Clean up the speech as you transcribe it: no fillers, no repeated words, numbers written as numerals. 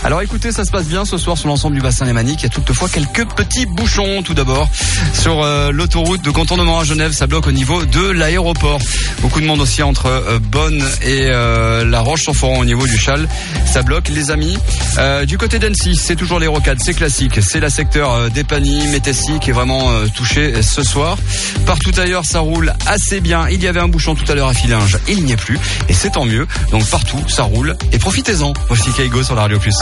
Alors écoutez, ça se passe bien ce soir sur l'ensemble du bassin lémanique. Il y a toutefois quelques petits bouchons. Tout d'abord, sur l'autoroute de contournement à Genève, ça bloque au niveau de l'aéroport. Beaucoup de monde aussi entre Bonn et La Roche-sur-Foron au niveau du Châle. Ça bloque, les amis. Du côté d'Annecy, c'est toujours les rocades, c'est classique. C'est la secteur d'Épagny, Métessy qui est vraiment touché ce soir. Partout ailleurs, ça roule assez bien. Il y avait un bouchon tout à l'heure à Fillinges, il n'y est plus. Et c'est tant mieux. Donc partout, ça roule. Et profitez-en. Voici Kaigo sur la Radio Plus.